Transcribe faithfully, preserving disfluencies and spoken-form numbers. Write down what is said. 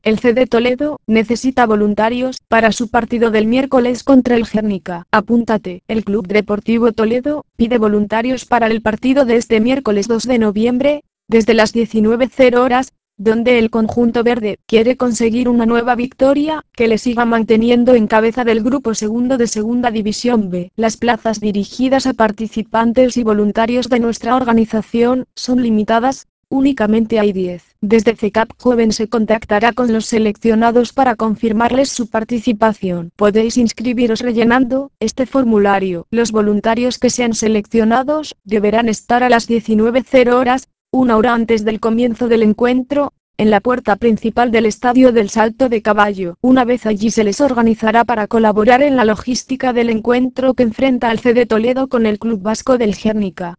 El C D Toledo necesita voluntarios para su partido del miércoles contra el Guernica. Apúntate. El Club Deportivo Toledo pide voluntarios para el partido de este miércoles dos de noviembre, desde las diecinueve horas, donde el conjunto verde quiere conseguir una nueva victoria que le siga manteniendo en cabeza del grupo segundo de Segunda División B. Las plazas dirigidas a participantes y voluntarios de nuestra organización son limitadas. Únicamente hay diez. Desde C C A P Joven se contactará con los seleccionados para confirmarles su participación. Podéis inscribiros rellenando este formulario. Los voluntarios que sean seleccionados deberán estar a las diecinueve horas, una hora antes del comienzo del encuentro, en la puerta principal del Estadio del Salto de Caballo. Una vez allí se les organizará para colaborar en la logística del encuentro que enfrenta al C D Toledo con el Club Vasco del Guernica.